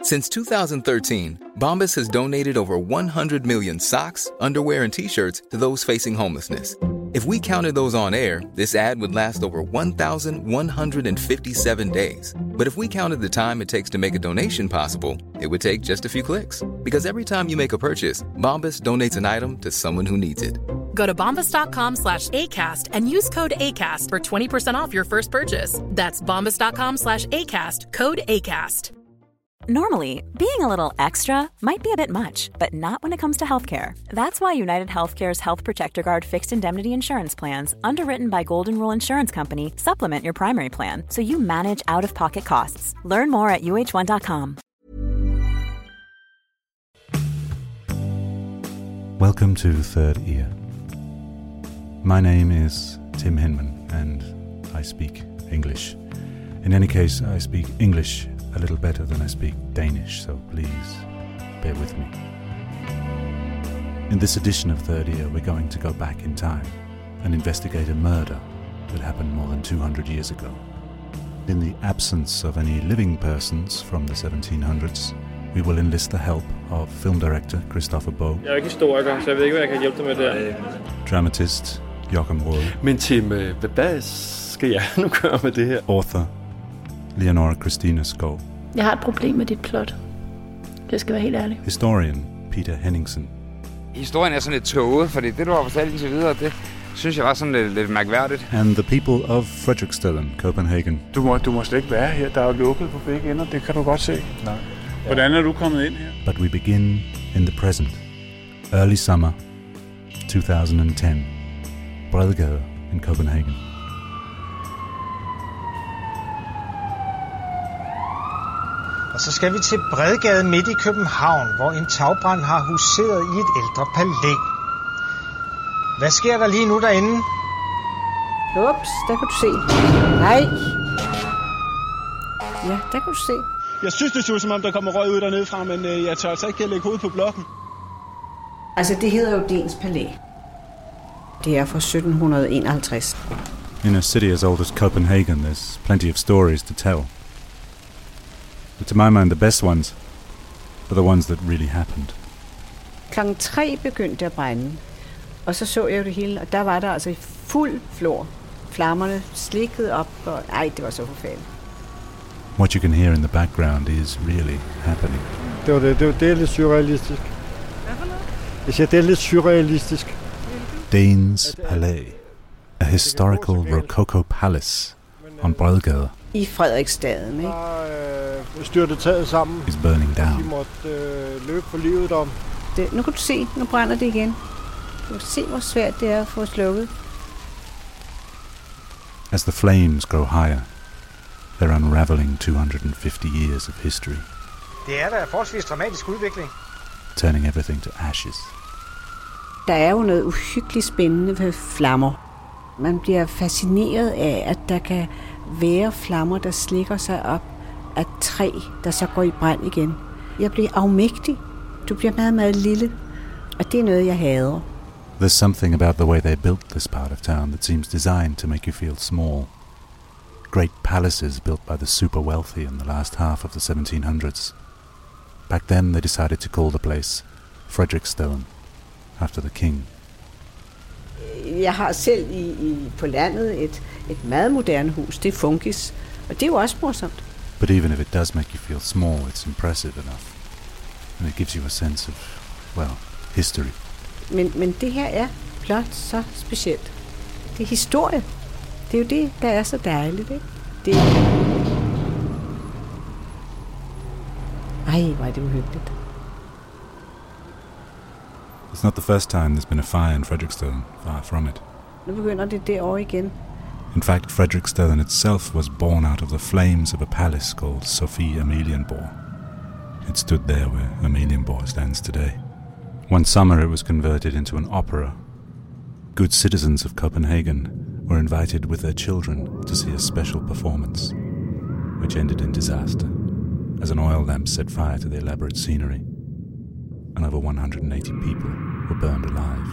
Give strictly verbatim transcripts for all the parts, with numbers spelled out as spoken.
Since two thousand thirteen, Bombas has donated over one hundred million socks, underwear, and T-shirts to those facing homelessness. If we counted those on air, this ad would last over one thousand one hundred fifty-seven days. But if we counted the time it takes to make a donation possible, it would take just a few clicks. Because every time you make a purchase, Bombas donates an item to someone who needs it. Go to bombas.com slash ACAST and use code ACAST for twenty percent off your first purchase. That's bombas.com slash ACAST, code ACAST. Normally, being a little extra might be a bit much, but not when it comes to healthcare. That's why United Healthcare's Health Protector Guard fixed indemnity insurance plans, underwritten by Golden Rule Insurance Company, supplement your primary plan so you manage out-of-pocket costs. Learn more at U H one dot com. Welcome to Third Ear. My name is Tim Hinman, and I speak English. In any case, I speak English a little better than I speak Danish, so please bear with me. In this edition of Third Ear, we're going to go back in time and investigate a murder that happened more than two hundred years ago. In the absence of any living persons from the seventeen hundreds, we will enlist the help of film director Christoffer Boe. Jeg er ikke historiker, så jeg ved ikke, hvad jeg kan hjælpe dig med der. Dramatist Joachim Rode. Men Tim, hvad skal jeg nu gøre med det her? Author Leonora Christina Skov. Jeg har et problem med dit plot. Det skal være helt ærligt. Historian Peter Henningsen. Historien er sådan lidt tåget, fordi det, du har fortalt indtil videre, det synes jeg var sådan lidt, lidt mærkværdigt. And the people of Frederiksstaden, Copenhagen. Du må, du må slet ikke være her. Der er jo lukket på begge ender. Det kan du godt se. Nej. Hvordan er du kommet ind her? But we begin in the present. Early summer two thousand ten. Bredgade in Copenhagen. Og så skal vi til Bredgade midt i København, hvor en tagbrand har huseret i et ældre palæ. Hvad sker der lige nu derinde? Ups, der kan du se. Nej. Ja, der kan du se. Jeg synes, det ser ud som om, der kommer røg ud dernede fra, men øh, jeg tør altså ikke at lægge hovedet på blokken. Altså, det hedder jo Dens Palæ. Det er fra sytten enoghalvtreds. In a city as old as Copenhagen, there's plenty of stories to tell. But to my mind, the best ones are the ones that really happened. Klokken tre begyndte at brænde, og så så jeg jo det hele, og der var der altså i fuld flor. Flammerne slikkede op, og ej, det var så forfærdeligt. What you can hear in the background is really happening. Det var det, det, var, det er lidt surrealistisk. Hvad for noget? Jeg siger, det er lidt surrealistisk. Danes Palæ, a historical rococo palace on Bredgade. I Frederiksstaden, ikke? Der øh, styrte taget sammen. Is burning down. De måtte øh, løbe for livet om. Det, nu kan du se, nu brænder det igen. Du kan se, hvor svært det er at få slukket. As the flames grow higher, they're unraveling two hundred fifty years of history. Det er da en forholdsvis dramatisk udvikling. Turning everything to ashes. Der er jo noget uhyggeligt spændende ved flammer. Man bliver fascineret af, at der kan være flammer, der slikker sig op af træ, der så går i brand igen. Jeg bliver afmægtig. Du bliver meget, meget lille. Og det er noget, jeg hader. There's something about the way they built this part of town that seems designed to make you feel small. Great palaces built by the super wealthy in the last half of the seventeen hundreds. Back then they decided to call the place Frederiksstaden, after the king. Jeg har selv i, i, på landet et, et meget moderne hus. Det er Funkis. Og det er jo også morsomt. But even if it does make you feel small, it's impressive enough. And it gives you a sense of, well, history. Men, men det her er blot så specielt. Det er historie. Det er jo det, der er så dejligt, ikke? Det er... Ej, hvor er det uhyggeligt. It's not the first time there's been a fire in Frederiksstaden, far from it. Nu begynder det derovre igen. In fact, Frederiksstaden itself was born out of the flames of a palace called Sophie Amalienborg. It stood there where Amalienborg stands today. One summer it was converted into an opera. Good citizens of Copenhagen were invited with their children to see a special performance, which ended in disaster, as an oil lamp set fire to the elaborate scenery, and over one hundred eighty people were burned alive.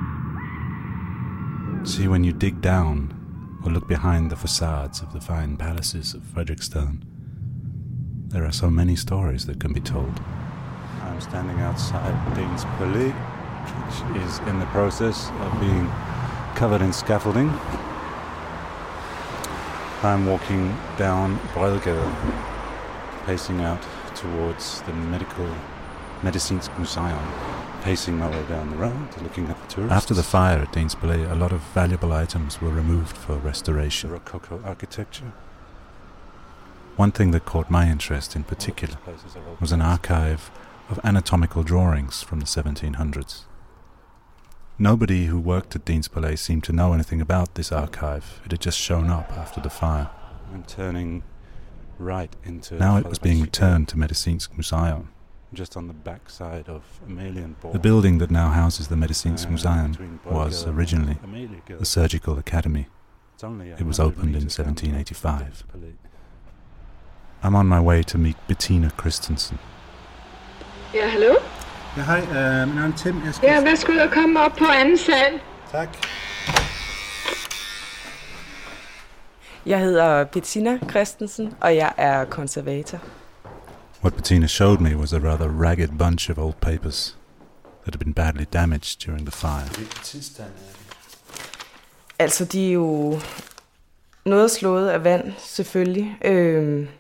See, when you dig down or look behind the facades of the fine palaces of Frederiksstaden, There are so many stories that can be told. I'm standing outside Danes Palais, which is in the process of being covered in scaffolding. I'm walking down Bredgade, pacing out towards the medical Medicinsk Museum, pacing my way down the road, looking at the tourists. After the fire at Danes Palais, a lot of valuable items were removed for restoration. The Rococo architecture. One thing that caught my interest in particular was an archive of anatomical drawings from the seventeen hundreds. Nobody who worked at Danes Palais seemed to know anything about this archive. It had just shown up after the fire. I'm turning right into... Now it was being returned to Medicinsk Museum. Just on the back side of Amalienborg. The building that now houses the Medicinsk uh, Museum was originally the Surgical Academy. It was opened in seventeen eighty-five. I'm on my way to meet Bettina Christensen. Ja, hallo? Ja, hej. Uh, min navn er Tim. Jeg skal... Ja, værsgo og komme op på anden sal. Tak. Jeg hedder Bettina Christensen, og jeg er konservator. What Bettina showed me was a rather ragged bunch of old papers that had been badly damaged during the fire. Altså, de er jo noget slået af vand, selvfølgelig. Øhm,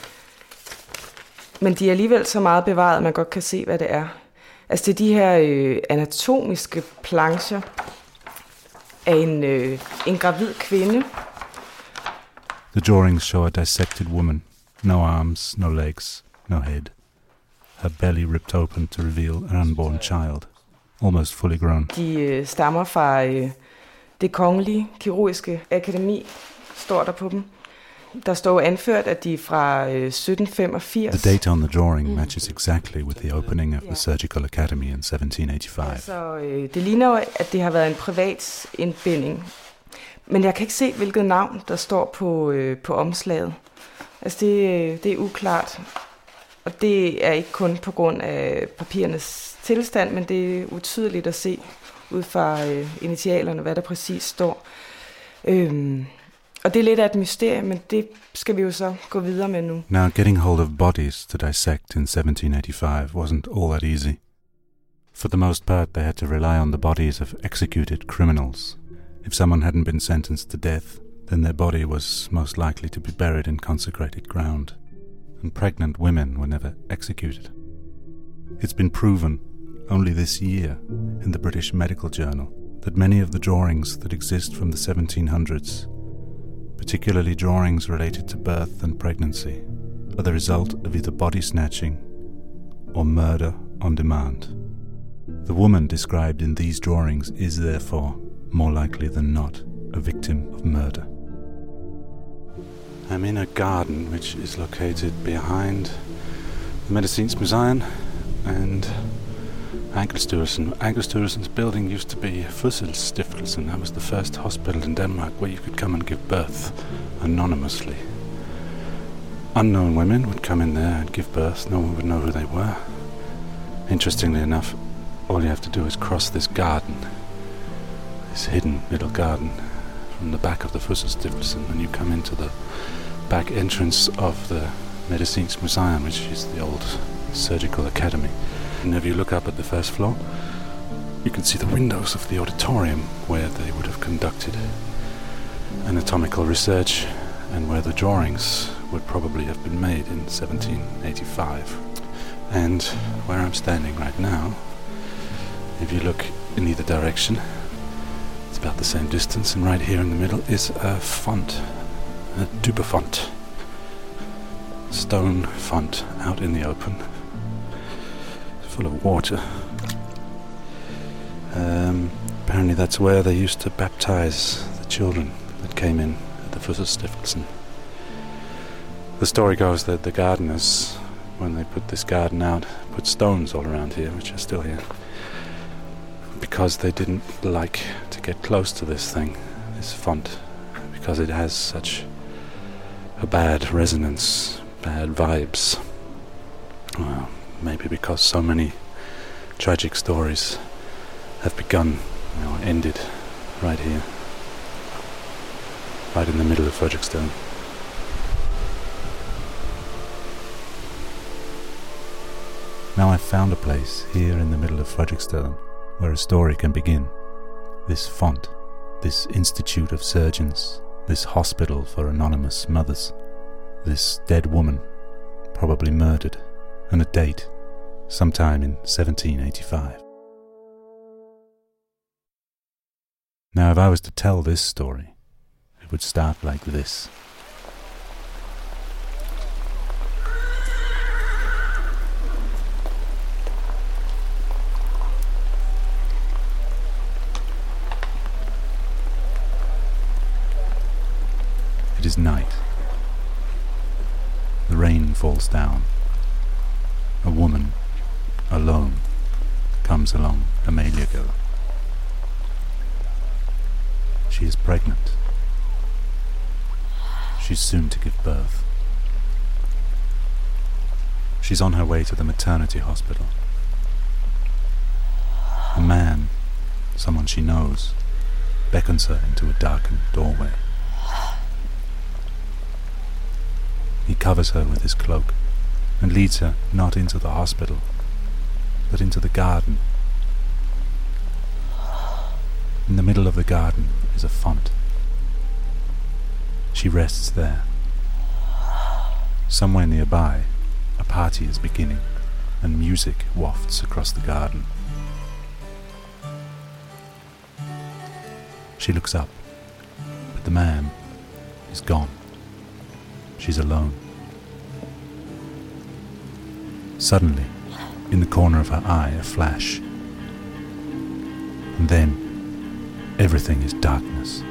men de er alligevel så meget bevaret, at man godt kan se, hvad det er. Altså, det er de her øh, anatomiske plancher af en, øh, en gravid kvinde. The drawings show a dissected woman. No arms, no legs, no head. Her belly ripped open to reveal an unborn child, almost fully grown. De øh, stammer fra øh, det kongelige kirurgiske akademi, står der på dem. Der står anført, at de er fra øh, sytten femogfirs. The date on the drawing matches exactly with the opening of the Surgical Academy in seventeen eighty-five. Altså, øh, det ligner jo, at det har været en privat indbinding. Men jeg kan ikke se, hvilket navn, der står på, øh, på omslaget. Altså, det, det er uklart. Og det er ikke kun på grund af papirernes tilstand, men det er utydeligt at se ud fra øh, initialerne, hvad der præcis står. Øhm, og det er lidt af et mysterium, men det skal vi jo så gå videre med nu. Now, getting hold of bodies to dissect in seventeen eighty-five wasn't all that easy. For the most part, they had to rely on the bodies of executed criminals. If someone hadn't been sentenced to death, then their body was most likely to be buried in consecrated ground. And pregnant women were never executed. It's been proven only this year in the British Medical Journal that many of the drawings that exist from the seventeen hundreds, particularly drawings related to birth and pregnancy, are the result of either body snatching or murder on demand. The woman described in these drawings is therefore, more likely than not, a victim of murder. I'm in a garden which is located behind the Medicinsk Museum and Ankelsstyrelsen. Ankelsstyrelsen's building used to be Fødselsstiftelsen. That was the first hospital in Denmark where you could come and give birth anonymously. Unknown women would come in there and give birth. No one would know who they were. Interestingly enough, all you have to do is cross this garden, this hidden little garden, from the back of the Fødselsstiftelsen, and you come into the back entrance of the Medicinsk Museum, which is the old Surgical Academy. And if you look up at the first floor, you can see the windows of the auditorium where they would have conducted anatomical research and where the drawings would probably have been made in seventeen eighty-five. And where I'm standing right now, if you look in either direction, it's about the same distance, and right here in the middle is a font, a dupefont, stone font out in the open, full of water. Um, apparently that's where they used to baptize the children that came in at the Fødselsstiftelsen. The story goes that the gardeners, when they put this garden out, put stones all around here, which are still here, because they didn't like to get close to this thing, this font, because it has such a bad resonance, bad vibes. Well, maybe because so many tragic stories have begun, you know, ended right here, right in the middle of Frederiksstad. Now I've found a place here in the middle of Frederiksstaden where a story can begin. This font, this institute of surgeons, this hospital for anonymous mothers, this dead woman, probably murdered, and a date, sometime in seventeen eighty-five. Now if I was to tell this story, it would start like this. It is night. The rain falls down. A woman, alone, comes along Amaliagade. She is pregnant. She's soon to give birth. She's on her way to the maternity hospital. A man, someone she knows, beckons her into a darkened doorway. He covers her with his cloak and leads her not into the hospital, but into the garden. In the middle of the garden is a font. She rests there. Somewhere nearby, a party is beginning, and music wafts across the garden. She looks up, but the man is gone. She's alone. Suddenly, in the corner of her eye, a flash. And then, everything is darkness.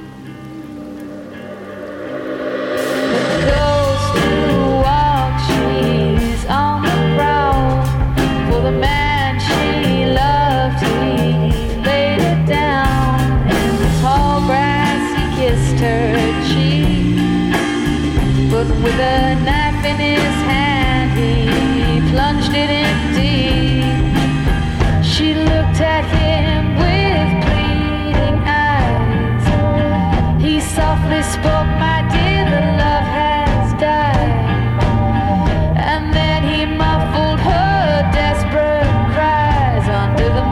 With a knife in his hand, he plunged it in deep. She looked at him with pleading eyes. He softly spoke, "My dear, the love has died." And then he muffled her desperate cries under the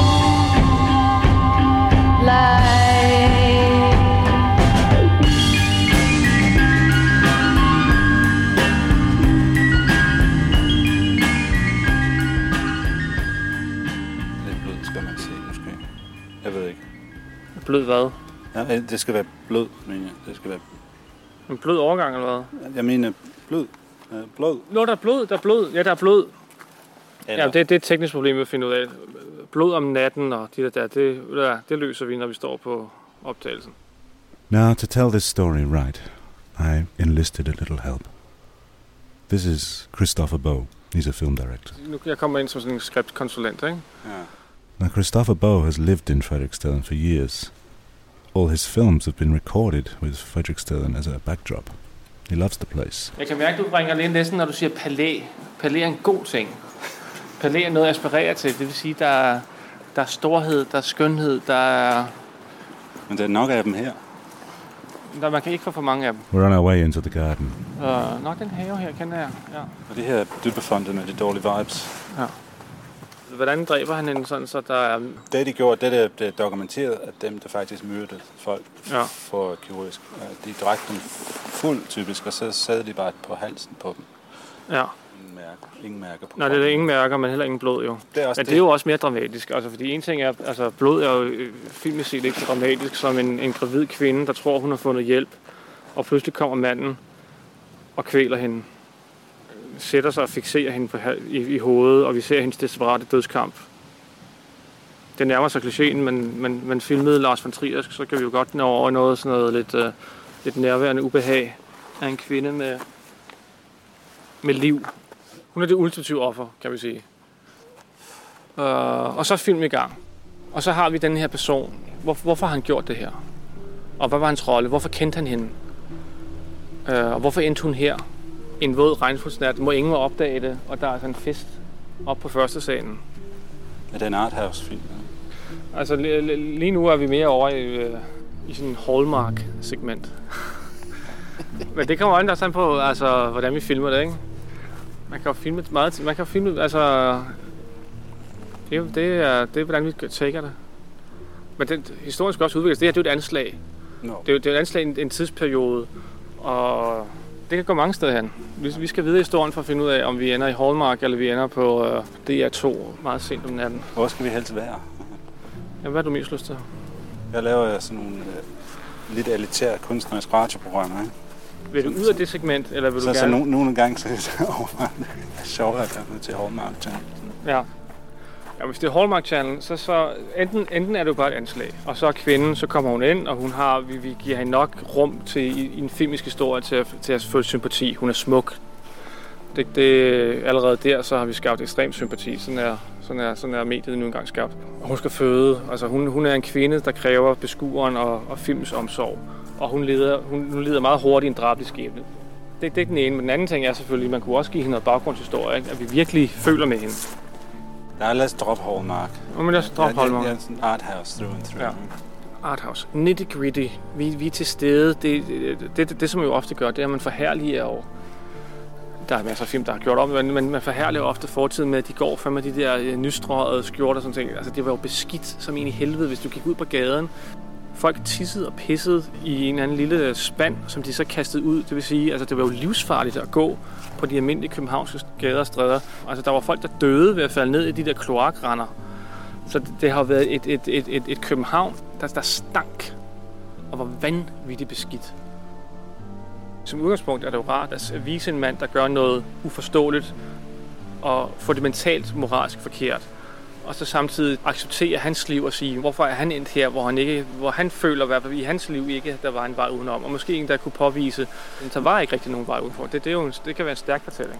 moonlight. Blød hvad? Ja, det skal være blød, mener jeg. Det skal være... En blød overgang, eller hvad? Jeg mener blød. Blød. Nå, der er blod, der er blod. Ja, der er blod. Ja, det, det er et teknisk problem at finde ud af. Blod om natten og de der, der det, der, det løser vi, når vi står på optagelsen. Now, to tell this story right, I enlisted a little help. This is Christopher Boe. He's a film director. Nu jeg kommer ind som sådan en skriptkonsulent, ikke? Ja. Now, Christopher Boe has lived in Frederiksstaden for years. All his films have been recorded with Frederiksstaden as a backdrop. He loves the place. Jeg kan mærke, at du bringer lidt næsten, når du siger palæ. Palæ er en god ting. Palæ er noget, jeg aspirerer til. Det vil sige, der er, der er storhed, der er skønhed, der er... Men der er nok af dem her. Der, man kan ikke få for mange af dem. We're on our way into the garden. Uh, nok den have her, kender jeg. Ja. Og det her er dybbefondet med de dårlige vibes. Ja. Hvordan dræber han hende sådan, så der er... Det, de gjorde, det er det dokumenteret, at dem, der faktisk myrdede folk ja. for kirurgisk, de drak dem fuld typisk, og så sad de bare på halsen på dem. Ja. Ingen mærker, ingen mærker på Nej, det er ingen mærker, men heller ingen blod, jo. Det er, også men det. det er jo også mere dramatisk, altså fordi en ting er, altså blod er jo filmisk set ikke så dramatisk som en, en gravid kvinde, der tror, hun har fundet hjælp, og pludselig kommer manden og kvæler hende. Sætter sig og fikserer hende på, i, i hovedet, og vi ser hendes desperate dødskamp. Det nærmer sig klichéen, men, men, men filmede Lars von Trier, så kan vi jo godt nå over noget sådan noget lidt, uh, lidt nærværende ubehag af en kvinde med, med liv. Hun er det ultimative offer, kan vi sige. Uh, og så er filmen i gang. Og så har vi den her person. Hvor, hvorfor har han gjort det her? Og hvad var hans rolle? Hvorfor kendte han hende? Uh, og hvorfor endte hun her? En våd regnfuldsnat, må ingen opdage det, og der er altså en fest op på første salen. Er det en arthouse-film? Altså lige nu er vi mere over i, i sådan en Hallmark-segment. Men det kommer også an på, altså, hvordan vi filmer det, ikke? Man kan jo filme meget. Man kan jo filme, altså... Det, det, er, det er, hvordan vi tager det. Men den historien skal også udvikles. Det her, det er jo et anslag. No. Det, er, det er et anslag i en, en tidsperiode, og det kan gå mange steder hen. Vi, vi skal videre i historien for at finde ud af, om vi ender i Hallmark, eller vi ender på uh, D R to meget sent om natten. Hvor skal vi helst være? Ja, hvad er du mest lyst til? Jeg laver sådan nogle uh, lidt elitære kunstneriske radioprogrammer, ikke? Vil du ud af det segment, eller vil du så, gerne... Så no, nogle gange så er det overvejet, det er sjovt, at jeg er nødt til Hallmark Channel. Ja. Ja, hvis det er Hallmark Channel, så, så enten, enten er det jo bare et anslag, og så er kvinden, så kommer hun ind, og hun har, vi, vi giver hende nok rum til i, i en filmisk historie til at, til at føle sympati. Hun er smuk. Det, det, allerede der, så har vi skabt ekstrem sympati. Sådan er, sådan er, sådan er mediet nu engang skabt. Og hun skal føde. Altså, hun, hun er en kvinde, der kræver beskueren og, og filmens omsorg. Og hun lider, hun, hun lider meget hurtigt en drabelig skæbne. Det, det er den ene. Men den anden ting er selvfølgelig, at man kunne også give hende noget baggrundshistorie, ikke? At vi virkelig føler med hende. Nej, lad os droppe Hallmark. Nå, men lad os droppe Hallmark. Det er sådan arthouse through and through. Ja. Arthouse. Nitty-gritty. Vi, vi er til stede. Det, det, det, det, det, som man jo ofte gør, det er, at man forherliger over. Der er masser af film, der har gjort om, men man, man forherliger ofte fortiden med, at de går frem med de der nystrøgede skjorter og sådan ting. Altså, det var jo beskidt som en i helvede, hvis du gik ud på gaden. Folk tissede og pissede i en eller anden lille spand, som de så kastede ud. Det vil sige, altså det var jo livsfarligt at gå på de almindelige københavnske gader og stræder. Altså der var folk, der døde ved at falde ned i de der kloakrender. Så det, det har været et, et, et, et, et København, der, der stank og var vanvittigt beskidt. Som udgangspunkt er det jo rart at vise en mand, der gør noget uforståeligt og fundamentalt moralsk forkert. Og så samtidig acceptere hans liv og sige, hvorfor er han endt her, hvor han, ikke, hvor han føler, at i hans liv ikke der var en vej udenom. Og måske en, der kunne påvise, at der var ikke rigtig nogen vej udenfor. Det, det, er jo en, det kan være en stærk fortælling.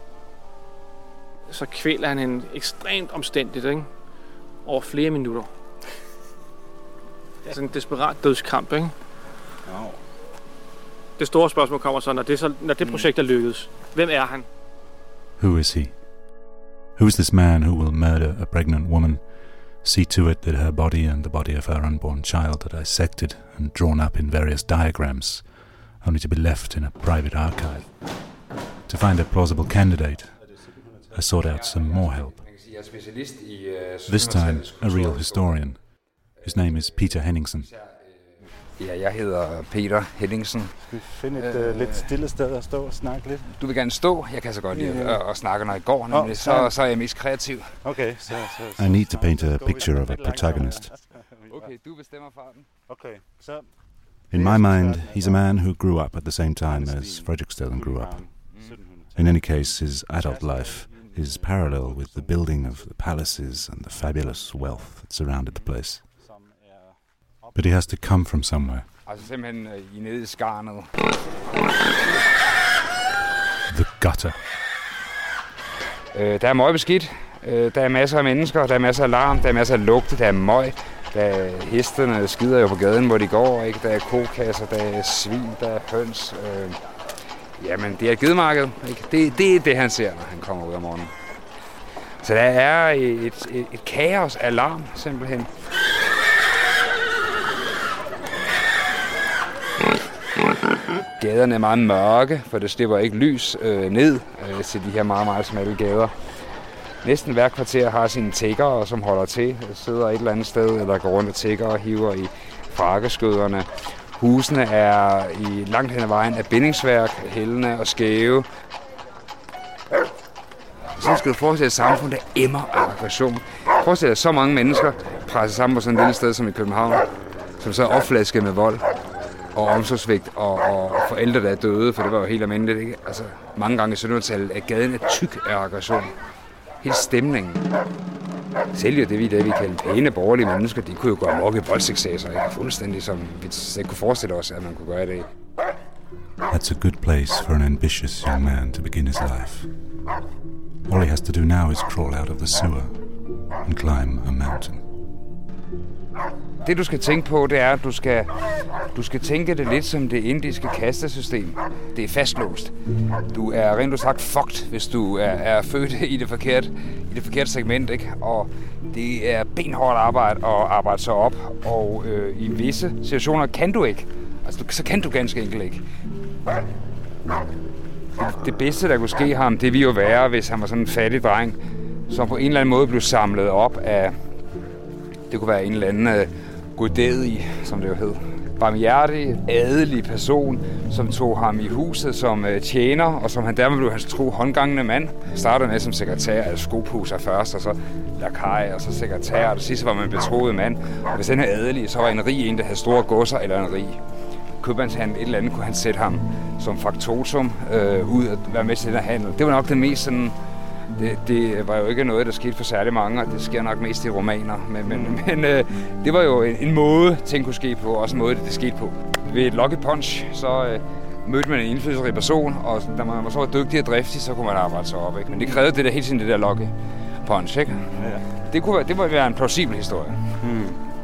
Så kvæler han en ekstremt omstændigt, ikke? Over flere minutter. Det er sådan en desperat dødskamp, ikke? Wow. Det store spørgsmål kommer så, når det, så, når det projekt er lykkedes. Hvem er han? Who is he? Who's this man who will murder a pregnant woman, see to it that her body and the body of her unborn child are dissected and drawn up in various diagrams, only to be left in a private archive? To find a plausible candidate, I sought out some more help. This time, a real historian. His name is Peter Henningsen. Ja, jeg hedder Peter Henningsen. Skal vi finde et øh, lidt stille sted at stå og snakke lidt? Du vil gerne stå? Jeg kan så godt lide at, at snakke, når jeg går, nemlig. Oh, så, så er jeg mest kreativ. Okay, så, så, så, I need to paint a picture of a protagonist. Okay, du bestemmer farten. Okay, så... In my mind, he's a man who grew up at the same time as Frederick Stedman grew up. In any case, his adult life is parallel with the building of the palaces and the fabulous wealth that surrounded the place. But he has to come from somewhere. Altså simpelthen i nede i skarnet. The gutter. Øh, der er meget beskidt. Øh, der er masser af mennesker, der er masser af larm, der er masser af lugte, der er møg. Der er hestene skider jo på gaden, hvor de går, ikke? Der er kokasser, der er svin, der er høns. Øh, jamen, det er et gedemarked, ikke? Det, det er det, han ser, når han kommer ud om morgenen. Så der er et, et, et kaos af larm, simpelthen. Gaderne er meget mørke, for det slipper ikke lys øh, ned øh, til de her meget, meget smalle gader. Næsten hver kvarter har sine tiggere, som holder til, sidder et eller andet sted, eller går rundt og tigger og hiver i frakkeskøderne. Husene er i langt hen ad vejen af bindingsværk, hældende og skæve. Så skal du forestille et samfund, der emmer af aggression. Forestil dig så mange mennesker presset sammen på sådan et lille sted som i København, som så er opflasket med vold og omsorgsvigt og, og forældre, der er døde, for det var jo helt almindeligt, ikke? Altså, mange gange i syttenhundredetallet er gaden er tyk af aggression. Helt stemningen. Selv jo det, vi, det, vi kalder pæne borgerlige mennesker, de kunne jo gå amok i voldseksasser, ikke? Fuldstændig som vi ikke kunne forestille os, at man kunne gøre det. That's a good place for an ambitious young man to begin his life. All he has to do now is crawl out of the sewer and climb a mountain. Det du skal tænke på, det er, at du skal, du skal tænke det lidt som det indiske kastesystem. Det er fastlåst. Du er rent ud sagt fucked, hvis du er, er født i det forkerte, i det forkerte segment, ikke? Og det er benhårdt arbejde at arbejde sig op, og øh, i visse situationer kan du ikke. Altså, så kan du ganske enkelt ikke. det bedste, der kunne ske ham, det ville jo være, hvis han var sådan en fattig dreng, som på en eller anden måde blev samlet op af, det kunne være en eller anden uh, godædig, som det jo hed, barmhjertig, adelig person, som tog ham i huset som uh, tjener, og som han dermed blev hans tro håndgangende mand. Startede med som sekretær, altså skopuser først, og så lakaj, og så sekretær, og det sidste var man betroet mand. Og hvis den her adelige, så var en rig en, der havde store godser, eller en rig købmandshandel, et eller andet, kunne han sætte ham som faktotum øh, ud og være med til den her handel. Det var nok det mest sådan, det, det var jo ikke noget, der skete for særlig mange, og det sker nok mest i romaner, men, men, men øh, det var jo en, en måde, ting kunne ske på, og også en måde, det, det skete på. Ved et lucky punch, så øh, mødte man en indflydelsesrig person, og da man var så dygtig og driftig, så kunne man arbejde sig op, ikke? Men det krævede det der hele tiden, det der lucky punch, ikke? Ja. Det kunne være, det kunne være en plausibel historie. Hmm.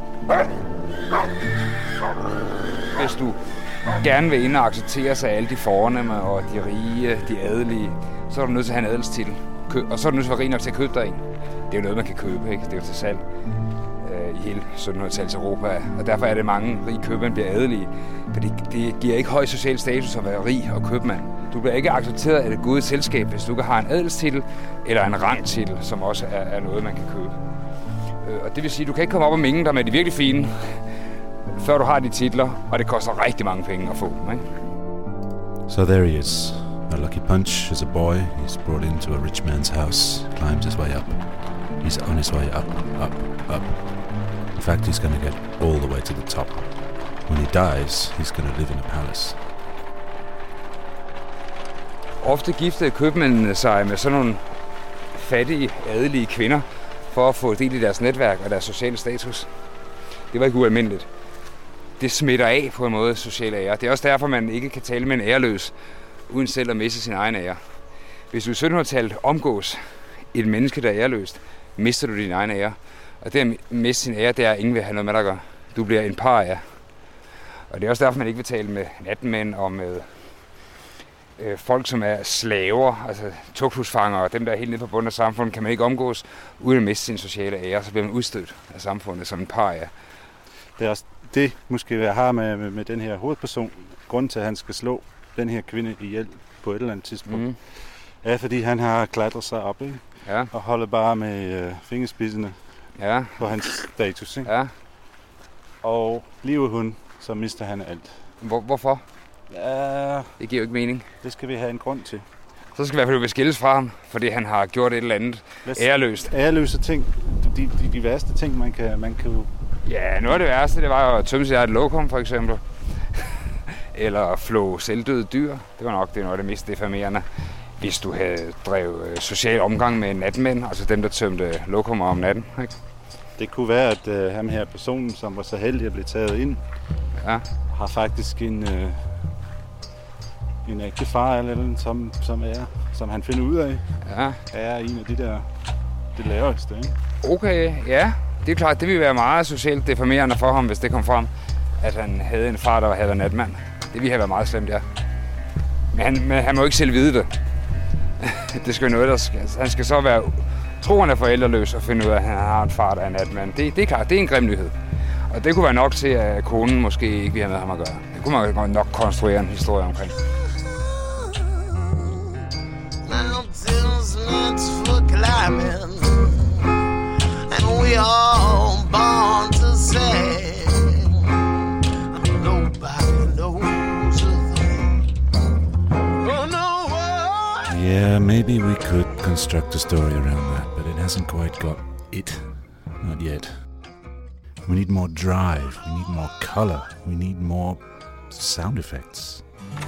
Hvis du gerne vil ind og acceptere sig af alle de fornemme og de rige, de adelige, så er du nødt til at have en adelstitel. Og så er du nødt til at være rig nok til at købe dig en. Det er jo noget, man kan købe, ikke? Det er jo til salg øh, i hele syttenhundredetalets Europa. Og derfor er det mange rige købmænd bliver adelige. Fordi det giver ikke høj social status at være rig og købmand. Du bliver ikke accepteret af det gode selskab, hvis du ikke har en adelstitel eller en rangtitel, som også er, er noget, man kan købe. Øh, og det vil sige, at du kan ikke komme op og minge dig med de virkelig fine, før du har de titler, og det koster rigtig mange penge at få dem, ikke? So there he is. A lucky punch as a boy. He's brought into a rich man's house, climbs his way up. He's on his way up, up, up. In fact, he's going to get all the way to the top. When he dies, he's going to live in a palace. Ofte giftede købmændene sig med sådan nogle fattige, adelige kvinder for at få del i deres netværk og deres sociale status. Det var ikke ualmindeligt. Det smitter af på en måde sociale ære. Det er også derfor, man ikke kan tale med en æreløs, uden selv at miste sin egen ære. Hvis du i syttenhundredetallet omgås et menneske, der er æreløst, mister du din egen ære. Og det at miste sin ære, det er, at ingen vil have noget med dig at gøre. Du bliver en paria. Og det er også derfor, man ikke vil tale med natmænd og med øh, folk, som er slaver, altså tugthusfangere, dem, der er helt nede på bunden af samfundet, kan man ikke omgås uden at miste sin sociale ære. Så bliver man udstødt af samfundet som en paria. Det er også det, måske jeg har med, med, med den her hovedperson. Grunden til, at han skal slå den her kvinde ihjel på et eller andet tidspunkt, mm. er, fordi han har klatret sig op, ikke? Ja. Og holder bare med øh, fingerspidserne ja. på hans status. Ikke? Ja. Og lever hun, så mister han alt. Hvor, hvorfor? Ja, det giver jo ikke mening. Det skal vi have en grund til. Så skal vi i hvert fald skilles fra ham, fordi han har gjort et eller andet æreløst. Æreløse ting. De, de, de værste ting, man kan, man kan jo... Ja, noget af det værste, det var jo at tømme sig et lokum, for eksempel. Eller flå selvdøde dyr. Det var nok det noget af det mest defamerende. Hvis du havde drevet social omgang med natmænd, altså dem, der tømte lokummer om natten. Ikke? Det kunne være, at uh, ham her personen, som var så heldig at blive taget ind, ja. har faktisk en, uh, en ægte far, eller noget, som, som, er, som han finder ud af, ja. er en af de der det laveste. Ikke? Okay, ja. Det er klart, det ville være meget socialt defamerende for ham, hvis det kom frem, at han havde en far, der havde været natmand. Det ville have været meget slemt, ja. Men han, men han må ikke selv vide det. Det skal noget, der skal. Han skal så være tro, han er forældreløs og finde ud af, at han har en far, der er natmand. Det, det er klart, det er en grim nyhed. Og det kunne være nok til, at konen måske ikke ville have med ham at gøre. Det kunne man nok konstruere en historie omkring. We all born to say nobody knows a thing. Oh no. Yeah, maybe we could construct a story around that, but it hasn't quite got it. Not yet. We need more drive, we need more color, we need more sound effects.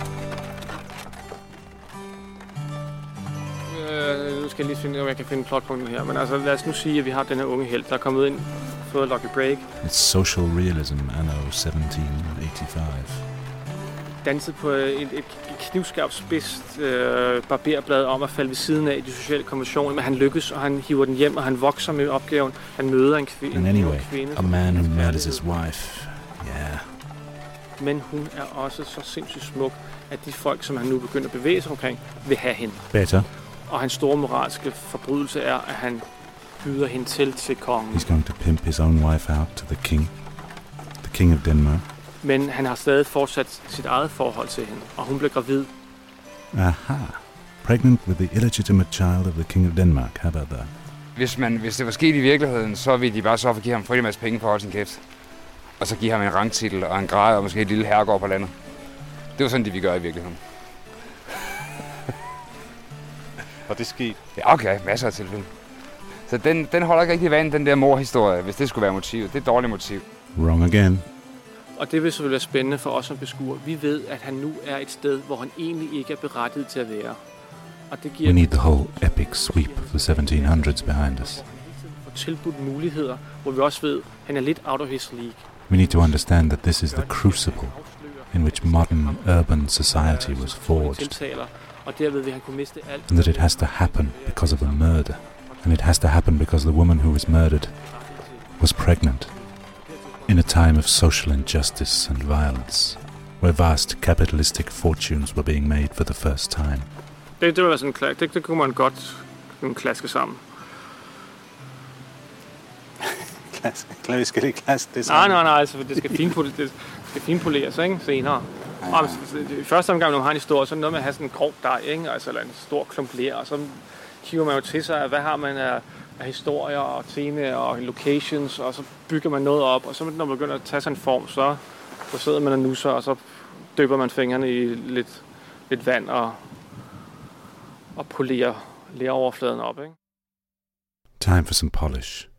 Nu skal jeg lige finde, om jeg kan finde plotpunkten her. Men altså, lad os nu sige, at vi har den her unge helt, der er kommet ind, fået Lucky Break. It's social realism anno seventeen eighty-five. Danset på et, et knivskarpt spidst øh, barberblad om at falde ved siden af de sociale konventioner, men han lykkes, og han hiver den hjem, og han vokser med opgaven. Han møder en, kvi- And anyway, en kvinde. a man who murders his wife. Yeah. Men hun er også så sindssygt smuk, at de folk, som han nu begynder at bevæge sig omkring, vil have hende. Better. Og hans store moralske forbrydelse er, at han byder hende til til kongen. He's going to pimp his own wife out to the king. The king of Denmark. Men han har stadig fortsat sit eget forhold til hende, og hun bliver gravid. Aha. Pregnant with the illegitimate child of the King of Denmark. How about that? Hvis, man, hvis det var sket i virkeligheden, så ville de bare så for at give ham frygtelig masse penge for at holde sin kæft. Og så give ham en rangtitel og en grad og måske et lille herregård på landet. Det var sådan, de vi gør i virkeligheden. Og det skete? Ja, okay. Masser af tilfælde. Så den, den holder ikke rigtig vand, den der morhistorie, hvis det skulle være motivet. Det er et dårligt motiv. Wrong again. Og det vil selvfølgelig være spændende for os som beskuere. Vi ved, at han nu er et sted, hvor han egentlig ikke er berettiget til at være. Og det giver We need the whole epic sweep of the seventeen hundreds behind us. Og tilbudt muligheder, hvor vi også ved, at han er lidt out of his league. We need to understand that this is the crucible in which modern urban society was forged. Og derved vil han kunne miste alt. And that it has to happen because of a murder. And it has to happen because the woman who was murdered was pregnant. In a time of social injustice and violence, where vast capitalistic fortunes were being made for the first time. Det, det, var sådan, det, det kunne man godt klaske sammen. Klaske? Vi skal ikke klaske det sammen? Nej, nej, nej, altså, det skal finpoleres, det skal finpoleres, ikke, senere. Ja, ja. Og i første omgang, når man har en historie, så er det noget med at have sådan en grov dej, ikke? Altså, eller en stor klump ler, og så kigger man jo til sig, hvad har man af, af historier og temaer og locations, og så bygger man noget op, og så når man begynder at tage sig en form, så, så sidder man og nusser, og så dypper man fingrene i lidt, lidt vand og, og polerer leroverfladen op, ikke? Time for some polish.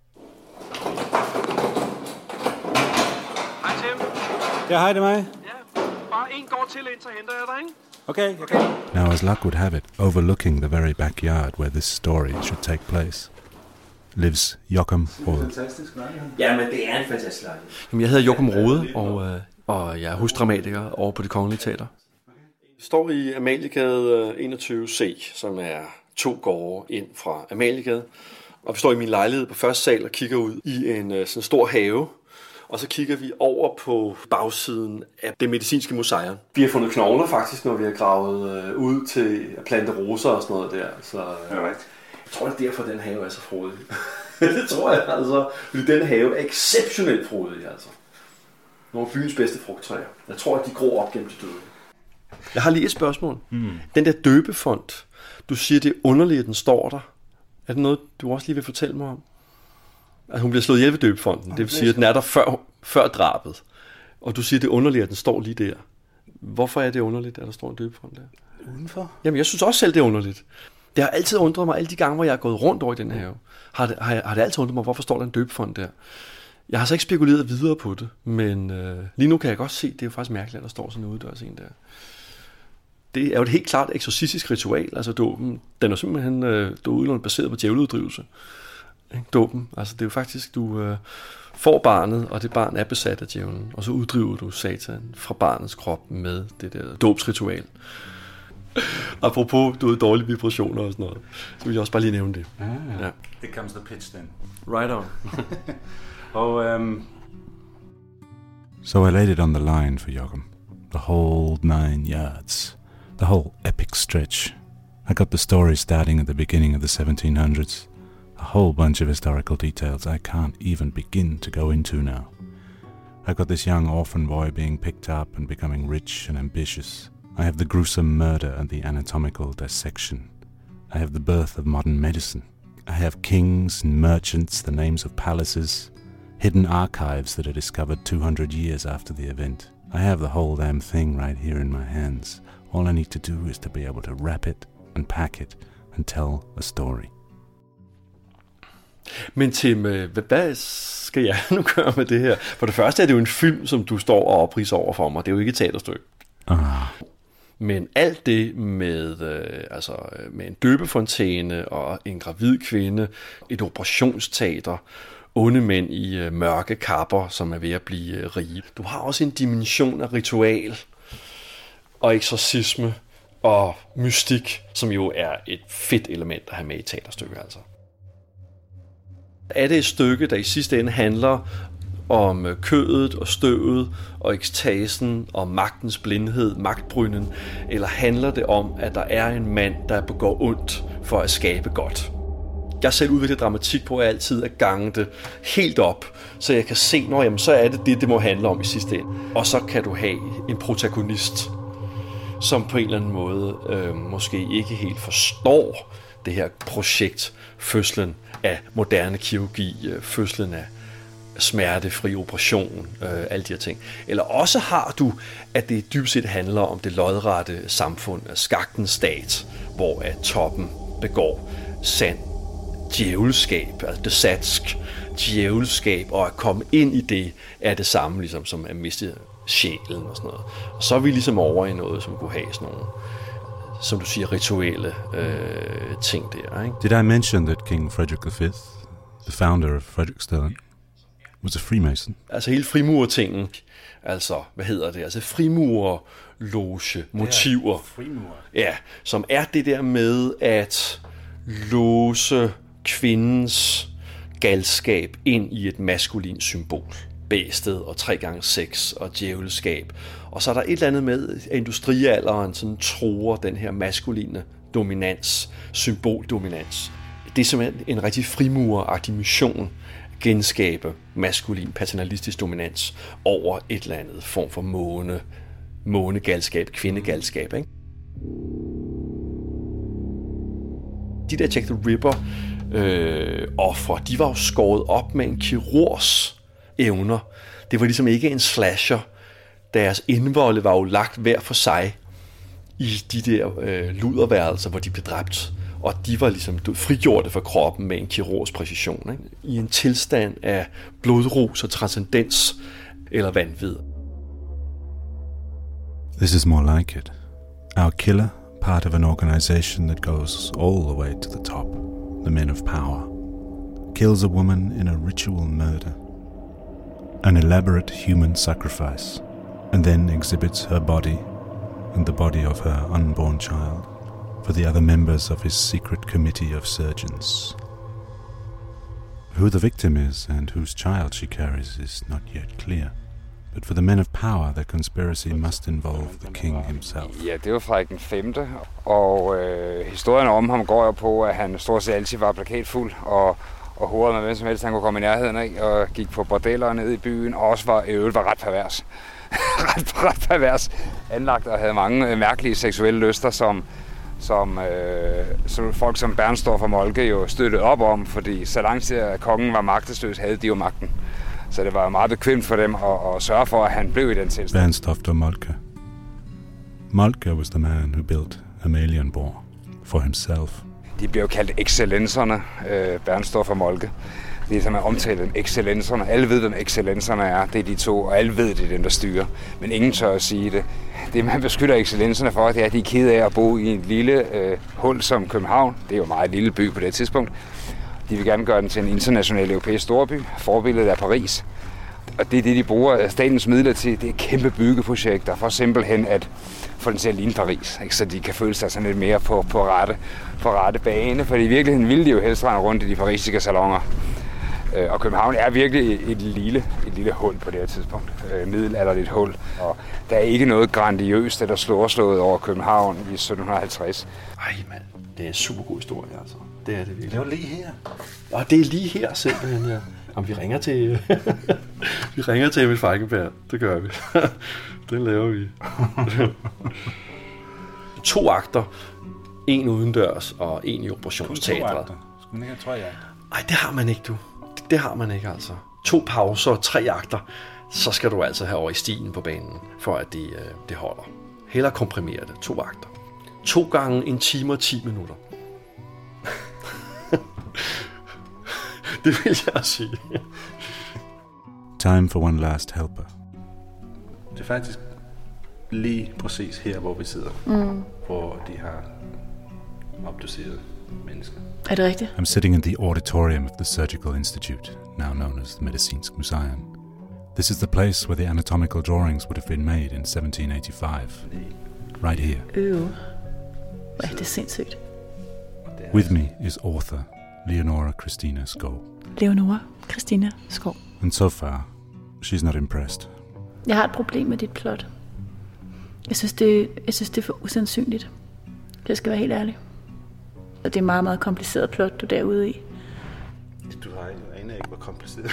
Hej Tim. Ja, hej, det er mig. Ja, bare en går til ind, så henter jeg dig, ikke? Okay, okay. Now, as luck would have it, overlooking the very backyard where this story should take place, lives Joachim Rode. Fantastisk lejlighed. Ja, men det er en fantastisk lejlighed. Jamen, jeg hedder Joachim Rode, og, øh, og jeg er husdramatiker over på Det Kongelige Teater. Vi står i Amaliegade enogtyve C, som er to gårde ind fra Amaliegade. Og vi står i min lejlighed på første sal og kigger ud i en sådan stor have. Og så kigger vi over på bagsiden af det medicinske museum. Vi har fundet knogler faktisk, når vi har gravet øh, ud til at plante roser og sådan noget der. Så øh, jeg tror, det er derfor, den have er så frodig. Det tror jeg altså. Fordi den have er exceptionelt frodig, altså. Nogle af byens bedste frugttræer. Jeg tror, at de gror op gennem de døde. Jeg har lige et spørgsmål. Mm. Den der døbefont, du siger, det er underligt, at den står der. Er det noget, du også lige vil fortælle mig om? At hun bliver slået ihjel ved døbefonten. Det vil sige, at den er der før, før drabet. Og du siger, det er underligt, at den står lige der. Hvorfor er det underligt, at der står en døbefont der? Udenfor? Jamen, jeg synes også selv, det er underligt. Det har altid undret mig, alle de gange, hvor jeg er gået rundt over i den have, har det, har, har det altid undret mig, hvorfor står der en døbefont der? Jeg har så ikke spekuleret videre på det, men øh, lige nu kan jeg godt se, det er jo faktisk mærkeligt, at der står sådan en uddørs en der. Det er jo et helt klart eksorcistisk ritual, altså dåben. Den er simpelthen øh, udelukkende baseret på djævleuddrivelse. Dåben, altså det er jo faktisk, du øh, får barnet, og det barn er besat af djævlen, og så uddriver du satan fra barnets krop med det der dåbsritual. Apropos, du ved, dårlige vibrationer og sådan noget, så vil jeg også bare lige nævne det. Ah, ja. It comes the pitch then. Right on. og, um... So I laid it on the line for Joachim. The whole nine yards. The whole epic stretch. I got the story starting at the beginning of the seventeen hundreds. A whole bunch of historical details I can't even begin to go into now. I've got this young orphan boy being picked up and becoming rich and ambitious. I have the gruesome murder and the anatomical dissection. I have the birth of modern medicine. I have kings and merchants, the names of palaces, hidden archives that are discovered two hundred years after the event. I have the whole damn thing right here in my hands. All I need to do is to be able to wrap it and pack it and tell a story. Men Tim, hvad skal jeg nu gøre med det her? For det første er det jo en film, som du står og opridser over for mig. Det er jo ikke et teaterstykke. Ah. Men alt det med, øh, altså, med en døbefontæne og en gravid kvinde, et operationsteater, onde mænd i øh, mørke kapper, som er ved at blive øh, rige. Du har også en dimension af ritual og eksorcisme og mystik, som jo er et fedt element at have med i teaterstykker, altså. Er det et stykke, der i sidste ende handler om kødet og støvet og ekstasen og magtens blindhed, magtbrynen, eller handler det om, at der er en mand, der begår ondt for at skabe godt? Jeg har selv udviklet dramatik på, at jeg altid at gange det helt op, så jeg kan se, når jamen, så er det det, det må handle om i sidste ende. Og så kan du have en protagonist, som på en eller anden måde øh, måske ikke helt forstår det her projekt, fødslen af moderne kirurgi, øh, fødslen af smertefri operation, øh, alle de her ting. Eller også har du, at det dybest set handler om det lodrette samfund, skagtens stat, hvor at toppen begår sand djævelskab, altså det satsk djævelskab, og at komme ind i det er det samme ligesom som at miste sjælen og sådan noget. Og så er vi ligesom over i noget, som kunne have sådan nogle, som du siger, rituelle øh, ting der, ikke? Did I mention that King Frederick the Fifth, the founder of Frederiksstaden, was a Freemason? Altså hele frimurertingen, altså, hvad hedder det? Altså frimurerloge, motiver. Frimurer. Ja, som er det der med at låse kvindens galskab ind i et maskulint symbol. Bæstet og tre gange sex og djævelskab. Og så er der et eller andet med, at industrialderen sådan truer den her maskuline dominans, symboldominans. Det er simpelthen en rigtig frimureragtig mission, genskabe maskulin paternalistisk dominans over et eller andet form for måne, månegalskab, kvindegalskab, ikke? De der Jack the Ripper øh, ofre, de var jo skåret op med en kirurgs evner. Det var ligesom ikke en slasher. Deres indvolde var jo lagt hver for sig i de der øh, luderværelser, hvor de blev dræbt. Og de var ligesom frigjorte fra kroppen med en kirurgs præcision, ikke? I en tilstand af blodrus og transcendens eller vanvid. This is more like it. Our killer, part of an organization that goes all the way to the top, the Men of Power, kills a woman in a ritual murder, an elaborate human sacrifice, and then exhibits her body and the body of her unborn child for the other members of his secret committee of surgeons. Who the victim is and whose child she carries is not yet clear. But for the Men of Power, the conspiracy must involve the king himself. Ja, det var Frederik den femte, og øh, historien om ham går jo på, at han stort set altid var plakatfuld, og, og hovedet med hvem som helst, han kunne komme i nærheden af, og gik på bordeller nede i byen, og også var, øvrigt var ret pervers. ret, ret pervers anlagt, og havde mange øh, mærkelige seksuelle lyster, som, som, øh, som folk som Bernstorff og Moltke jo støttede op om, fordi så lang tid at kongen var magtesløs, havde de jo magten. Så det var meget bekvemt for dem at, at sørge for, at han blev i den tilstand. Bernstorff og Moltke. Moltke was the man who built Amalienborg for himself. De blev jo kaldt excellenserne, øh, Bernstorff og Moltke. Det er som man omtaler dem, excellenserne. Alle ved, hvem excellenserne er. Det er de to, og alle ved, det er dem, der styrer. Men ingen tør at sige det. Det, man beskytter excellenserne for, det er, at de er kede af at bo i en lille øh, hul som København. Det er jo en meget lille by på det tidspunkt. De vil gerne gøre den til en international europæisk storby. Forbilledet er Paris. Og det er det, de bruger statens midler til. Det er kæmpe byggeprojekter for simpelthen at få den til at ligne Paris. Ikke? Så de kan føle sig sådan lidt mere på, på, rette, på rette bane. For i virkeligheden ville de jo helst rende rundt i de parisiske salonger. Og København er virkelig et lille, et lille hul på det her tidspunkt. Middelalderligt hul. Og der er ikke noget grandiøst eller storslået over København i sytten halvtreds. Ej mand, det er en super god historie altså. Det er det virkelig. Det er jo lige her. Og det er lige her simpelthen, ja. Jamen, vi ringer til... vi ringer til Emil Falkenberg. Det gør vi. Det laver vi. To akter. En udendørs og en i operationsteatret. Skulle man ikke have tre akter? Ej, det har man ikke, du. Det, det har man ikke, altså. To pauser og tre akter. Så skal du altså have over i stilen på banen, for at det, øh, det holder. Hellere komprimere det. To akter. To gange en time og ti minutter. Det vil jeg sige. Time for one last helper. Det er faktisk lige præcis her, hvor vi sidder. Mm. Hvor de har obduceret mennesker. Er det rigtigt? I'm sitting in the auditorium of the Surgical Institute, now known as the Medicinsk Museum. This is the place where the anatomical drawings would have been made in seventeen eighty-five. Right here. Øh. Ja, det er sindssygt. With me is author Leonora Christina Skov. Leonora Christina Skov. And so far, she's not impressed. Jeg har et problem med dit plot. Jeg synes, det, jeg synes, det er for usandsynligt. Det skal være helt ærlig. Og det er meget, meget kompliceret plot, du er derude i. Du har aner ikke, hvor kompliceret.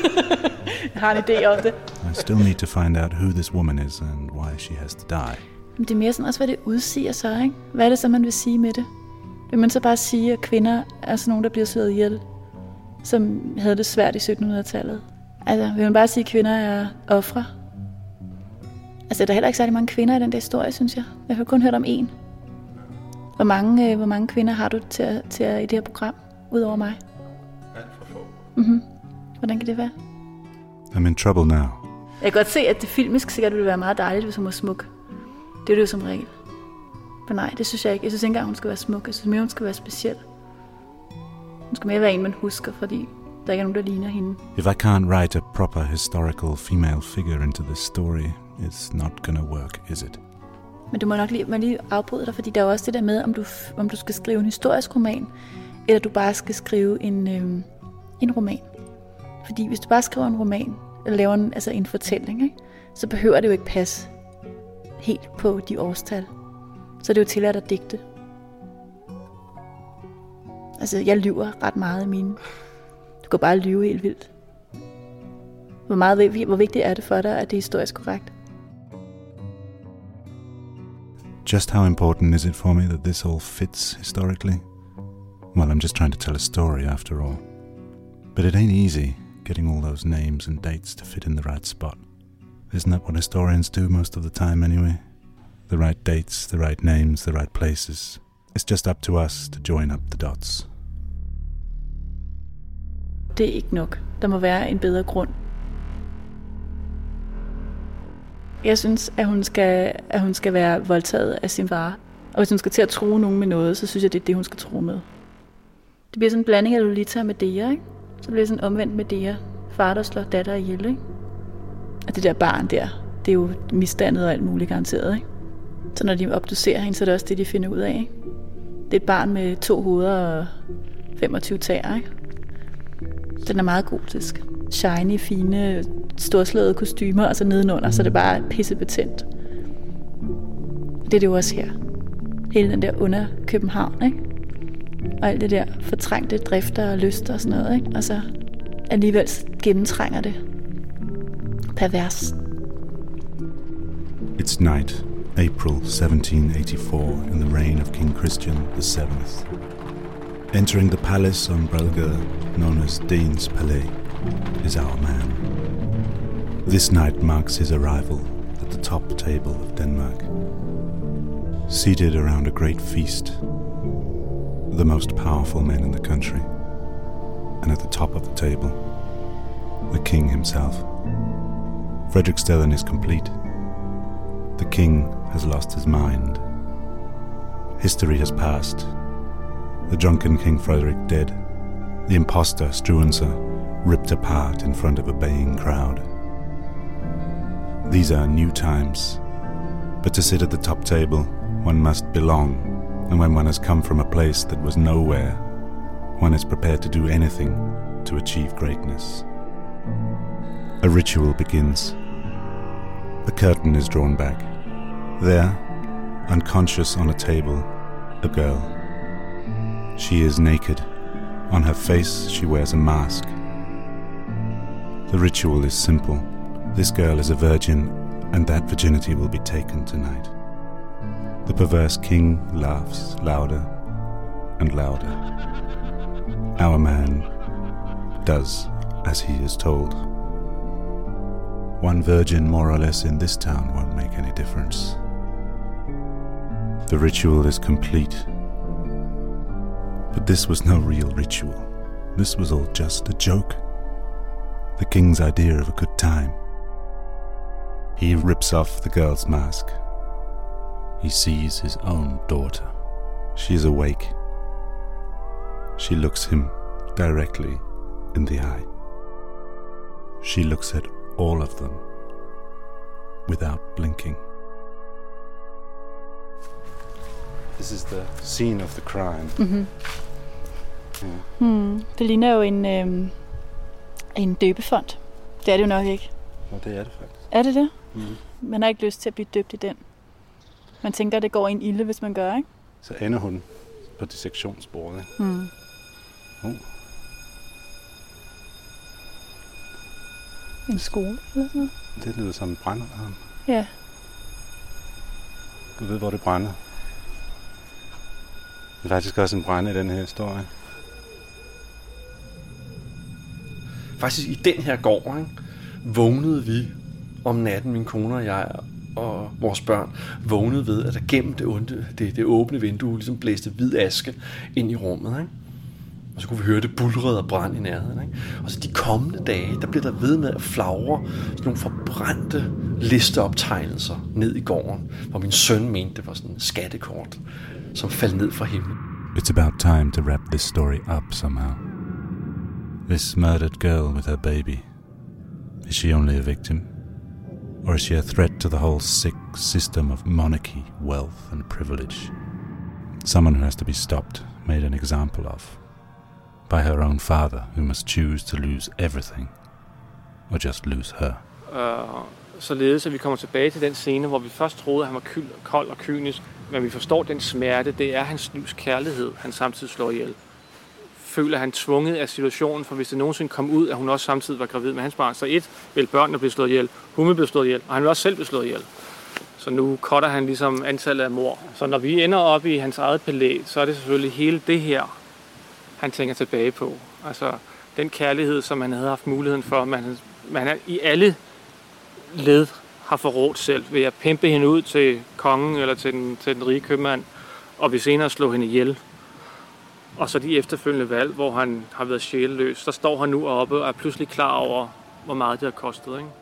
Jeg har en idé om det. I still need to find out who this woman is and why she has to die. Men det er mere sådan også, hvad det udsiger så, ikke? Hvad er det så, man vil sige med det? Vil man så bare sige, at kvinder er sådan nogen, der bliver slået ihjel, som havde det svært i syttenhundredetallet? Altså, vil man bare sige, at kvinder er ofre? Altså, der er heller ikke særlig mange kvinder i den der historie, synes jeg. Jeg har kun hørt om én. Hvor mange, øh, hvor mange kvinder har du til, at, til at, i det her program, udover mig? Alt for få. Mm-hmm. Hvordan kan det være? I'm in trouble now. Jeg kan godt se, at det filmisk sikkert ville være meget dejligt, hvis hun var smuk. Det er det jo som regel. Men nej, det synes jeg ikke. Jeg synes ikke engang, hun skal være smuk. Jeg synes mere, hun skal være speciel. Hun skal mere være en, man husker, fordi der ikke er nogen, der ligner hende. If I can't write a proper historical female figure into this story, it's not gonna work, is it? Men du må nok lige, må lige afbryde dig, fordi der er jo også det der med, om du, om du skal skrive en historisk roman, eller du bare skal skrive en, øh, en roman. Fordi hvis du bare skriver en roman, eller laver en, altså en fortælling, ikke, så behøver det jo ikke passe helt på de årstal. Så det er jo tilladt at digte. Altså, jeg lyver ret meget i mine. Du kan bare lyve helt vildt. Hvor, meget, hvor vigtigt er det for dig, at det er historisk korrekt? Just how important is it for me that this all fits historically? Well, I'm just trying to tell a story after all. But it ain't easy getting all those names and dates to fit in the right spot. Isn't that what historians do most of the time anyway? The right dates, the right names, the right places. It's just up to us to join up the dots. Det er ikke nok. Der må være en bedre grund. Jeg synes, at hun skal, at hun skal være voldtaget af sin far. Og hvis hun skal til at true nogen med noget, så synes jeg, det er det, hun skal true med. Det bliver sådan en blanding af Lolita og Medea, ikke? Så bliver det sådan omvendt Medea. Far, der slår datter ihjel, ikke? Og det der barn der, det er jo misdannet og alt muligt garanteret, ikke? Så når de obducerer hende, så er det også det, de finder ud af, ikke? Det er et barn med to hoveder og femogtyve tæer, ikke? Den er meget gotisk. Shiny, fine, storslåede kostymer, og så nedenunder, så er det bare pissebetændt. Det er det jo også her. Hele den der under København, ikke? Og alt det der fortrængte drifter og lyster og sådan noget, ikke? Og så alligevel gennemtrænger det. Pervers. It's night, April seventeen eighty-four, in the reign of King Christian the seventh. Entering the palace on Bredgade, known as Danes Palais, is our man. This night marks his arrival at the top table of Denmark. Seated around a great feast, the most powerful men in the country, and at the top of the table, the king himself. Frederiksstaden is complete. The king has lost his mind. History has passed. The drunken King Frederick dead. The impostor Struensee ripped apart in front of a baying crowd. These are new times. But to sit at the top table, one must belong. And when one has come from a place that was nowhere, one is prepared to do anything to achieve greatness. A ritual begins. The curtain is drawn back. There, unconscious on a table, a girl. She is naked. On her face, she wears a mask. The ritual is simple. This girl is a virgin, and that virginity will be taken tonight. The perverse king laughs louder and louder. Our man does as he is told. One virgin more or less in this town won't make any difference. The ritual is complete. But this was no real ritual. This was all just a joke. The king's idea of a good time. He rips off the girl's mask. He sees his own daughter. She is awake. She looks him directly in the eye. She looks at all of them without blinking. This is the scene of the crime. Mm-hmm. Yeah. Hmm. Det ligner jo en, øhm, en døbefond. Det er det jo nok ikke. Og det er det faktisk. Er det det? Mm. Man har ikke lyst til at blive døbt i den. Man tænker, at det går en ilde, hvis man gør, ikke? Så ender hun på dissektionsbordet. Mm. Oh. En skole eller sådan noget? Det lyder som en brandalarm. Ja. Du ved, hvor det brænder. Der er faktisk også en brænde i den her historie. Faktisk i den her gård, ikke, vågnede vi om natten, min kone og jeg og vores børn, vågnede ved, at der gennem det, onde, det, det åbne vindue ligesom blæste hvid aske ind i rummet. Ikke? Og så kunne vi høre det bulrede og brand i nærheden. Ikke? Og så de kommende dage, der blev der ved med at flagre sådan nogle forbrændte listeoptegnelser ned i gården, hvor min søn mente, det var sådan en skattekort, som faldt ned fra himlen. It's about time to wrap this story up somehow. This murdered girl with her baby. Is she only a victim? Or is she a threat to the whole sick system of monarchy, wealth and privilege? Someone who has to be stopped, made an example of. By her own father, who must choose to lose everything. Or just lose her. Uh, således at vi kommer tilbage til den scene, hvor vi først troede, at han var kyld, kold og kynisk. Men vi forstår den smerte, det er hans livs kærlighed, han samtidig slår ihjel. Føler han tvunget af situationen, for hvis det nogensinde kom ud, at hun også samtidig var gravid med hans barn, så et, vil børnene blive slået ihjel, hun vil blive slået ihjel, og han vil også selv blive slået ihjel. Så nu cutter han ligesom antallet af mord. Så når vi ender op i hans eget palæ, så er det selvfølgelig hele det her, han tænker tilbage på. Altså den kærlighed, som han havde haft muligheden for, man, man i alle led har forrådt selv ved at pimpe hende ud til kongen eller til den, til den rige købmand, og vi senere slå hende ihjel. Og så de efterfølgende valg, hvor han har været sjælløs, så står han nu oppe og er pludselig klar over, hvor meget det har kostet. Ikke?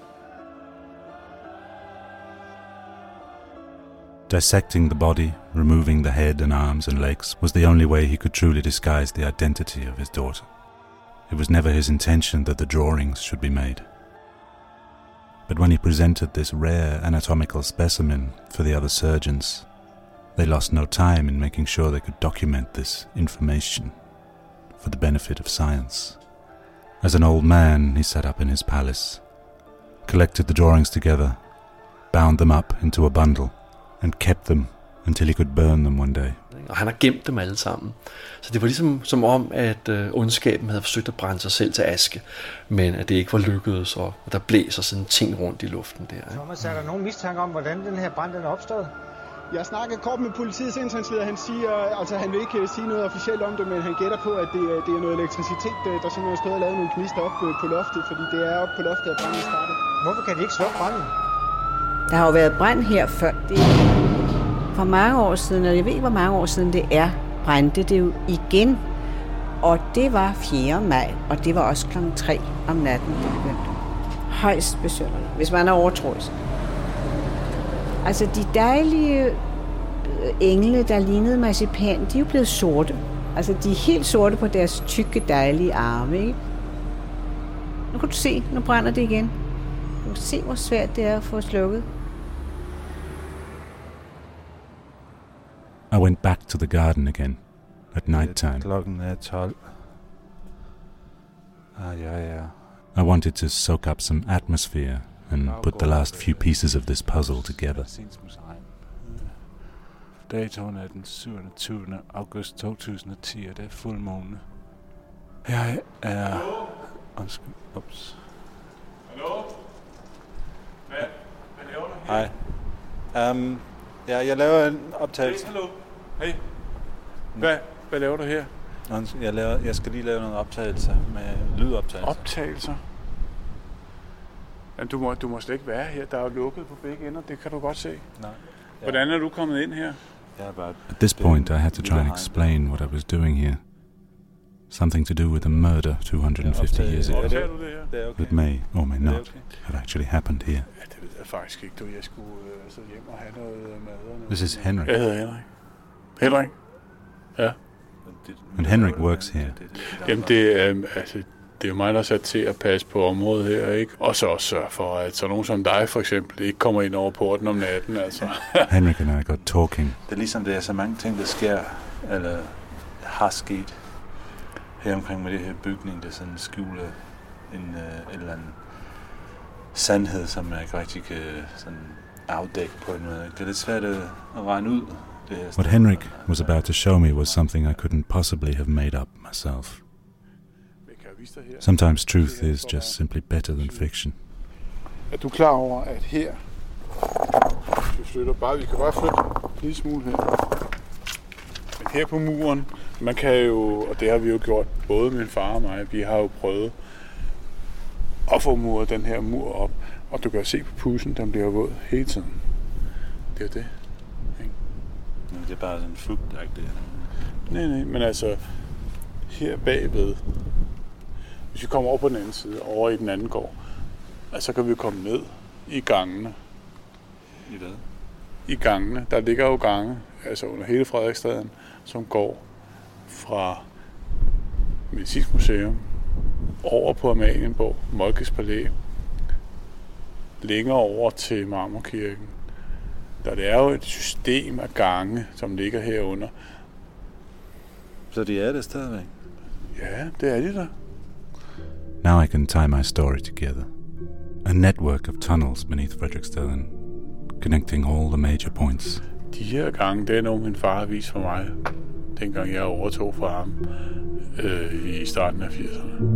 Dissecting the body, removing the head and arms and legs was the only way he could truly disguise the identity of his daughter. It was never his intention that the drawings should be made. But when he presented this rare anatomical specimen for the other surgeons, they lost no time in making sure they could document this information for the benefit of science. As an old man, he sat up in his palace, collected the drawings together, bound them up into a bundle, and kept them until he could burn them one day. Og han har gemt dem alle sammen. Så det var ligesom som om, at øh, ondskaben havde forsøgt at brænde sig selv til aske, men at det ikke var lykkedes, og der blæser sådan ting rundt i luften der. Ikke? Thomas, er der nogen mistanke om, hvordan den her brand den er opstået? Jeg snakker kort med politiets indsatsleder. Han siger, altså han vil ikke sige noget officielt om det, men han gætter på, at det, det er noget elektricitet, der simpelthen har stået og lavet nogle gnister op på loftet, fordi det er op på loftet, at branden starter. Hvorfor kan de ikke slukke branden? Der har jo været brand her før. Det er for mange år siden, og jeg ved ikke, hvor mange år siden det er brændte det jo igen. Og det var fjerde maj, og det var også klokken tre om natten, det begyndte. Højst besønderligt, hvis man er overtroisk. Altså de dejlige engle, der lignede marcipan, de er jo blevet sorte. Altså de er helt sorte på deres tykke, dejlige arme, ikke? Nu kan du se, nu brænder det igen. Du kan se, hvor svært det er at få slukket. I went back to the garden again at night time. Klokken er tolv. Ah, ja, ja. I wanted to soak up some atmosphere and put the last few pieces of this puzzle together. Datoen er den syvogtyvende august to tusind og ti, og det er fuldmåne. Jeg er... Undskyld. Ups. Hallo? Hvad? Hvad laver du her? Hej. Um, ja, jeg laver en optagelse. Hey, hallo. Hey. Hvad? Hvad laver du her? Jeg, laver, jeg skal lige lave nogle optagelser med lydoptagelser. Optagelser? Men du må, du må slet ikke være her. Der er jo lukket på begge ender. Det kan du godt se. Nej. Hvordan er du kommet ind her? At this point, I had to try and explain what I was doing here. Something to do with a murder two hundred fifty years ago that may or may not have actually happened here. Ja, det ved jeg faktisk ikke. Du, jeg skulle uh, sidde hjem og have noget mad. This is Henrik. Jeg hedder Henrik. Henrik? Ja. And Henrik works here. Jamen, det er, altså, det er jo mig, der er sat til at passe på området her, ikke? Og så også sørge for, at så nogen som dig, for eksempel, ikke kommer ind over porten om natten, altså. Henrik and I got talking. Det er ligesom, det er så mange ting, der sker, eller har sket her omkring med det her bygning, der sådan skjuler en uh, eller anden sandhed, som man ikke rigtig kan sådan afdække på en måde. Det er lidt svært at regne ud. What Henrik was about to show me was something I couldn't possibly have made up myself. Sometimes truth is just simply better than fiction. Er du klar over, at her, vi flytter bare, vi kan bare flytte lille smule her. Men her på muren, man kan jo, og det har vi jo gjort, både min far og mig, vi har jo prøvet at få muret den her mur op. Og du kan se på pudsen, den bliver våd hele tiden. Det er det. Ikke? Men det er bare sådan fugtagtigt. Nej, nej, men altså her bagved, hvis vi kommer over på den anden side, over i den anden gård, altså, så kan vi komme ned i gangene. I hvad? I gangene. Der ligger jo gange, altså under hele Frederiksstaden, som går fra Medicinsk Museum over på Amalienborg, Moltkes Palæ, længere over til Marmorkirken. Der det er jo et system af gange, som ligger herunder. Så de er det stadigvæk? Ja, det er de der. Now I can tie my story together. A network of tunnels beneath Frederiksstaden, connecting all the major points. De her gange, det er noget, min far har vist for mig, dengang jeg overtog fra ham øh, i starten af firserne.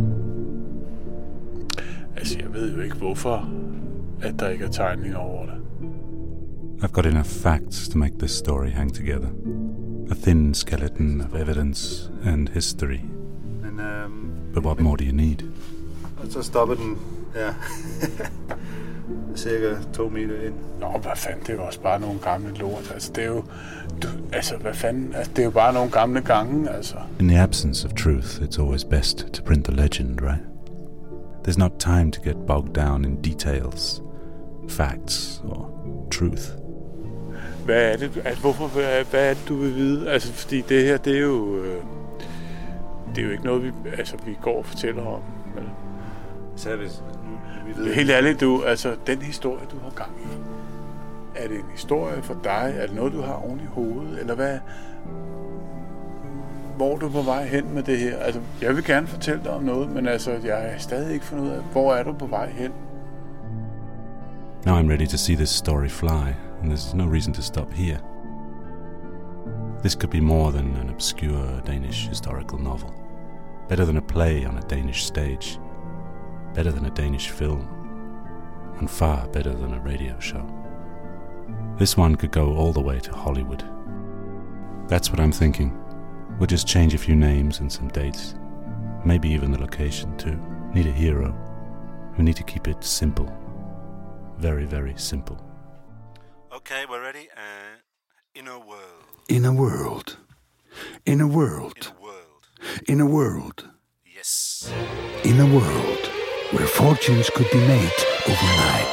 Altså, jeg ved jo ikke, hvorfor at der ikke er tegninger over det. I've got enough facts to make this story hang together. A thin skeleton of evidence and history. Men, um, But what more do you need? Og så stopper den, ja, cirka to meter ind. Nå, hvad fanden, det er jo også bare nogle gamle lort. Altså, det er jo, du, altså, hvad fanden, altså, det er jo bare nogle gamle gange, altså. In the absence of truth, it's always best to print the legend, right? There's not time to get bogged down in details, facts or truth. Hvad er det, altså, hvorfor, hvad, hvad er det, du vil vide? Altså, fordi det her, det er jo, øh, det er jo ikke noget, vi, altså, vi går og fortæller om. Vel? Så hvis vi ved... Helt ærligt, du, altså, den historie, du har gang i, er det en historie for dig? Er det noget, du har oven i hovedet? Eller hvad? Hvor er du på vej hen med det her? Altså, jeg vil gerne fortælle dig om noget, men altså, jeg er stadig ikke fundet ud af, hvor er du på vej hen? Now I'm ready to see this story fly, and there's no reason to stop here. This could be more than an obscure Danish historical novel. Better than a play on a Danish stage. Better than a Danish film. And far better than a radio show. This one could go all the way to Hollywood. That's what I'm thinking. We'll just change a few names and some dates. Maybe even the location too. Need a hero. We need to keep it simple. Very, very simple. Okay, we're ready. Uh, in a world. In a world. In a world. In a world. Yes. In a world where fortunes could be made overnight.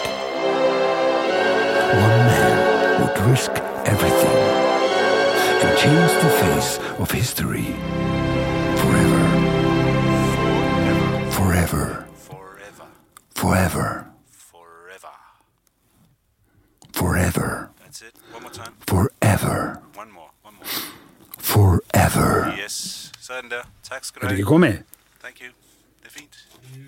One man would risk everything and change the face of history forever. Forever. Forever. Forever. Forever. Forever. That's it. One more time. Forever. One more. One more. Forever. Yes. Sådan der. Tak skal du Er have. det gå med? Thank you. Det er fint.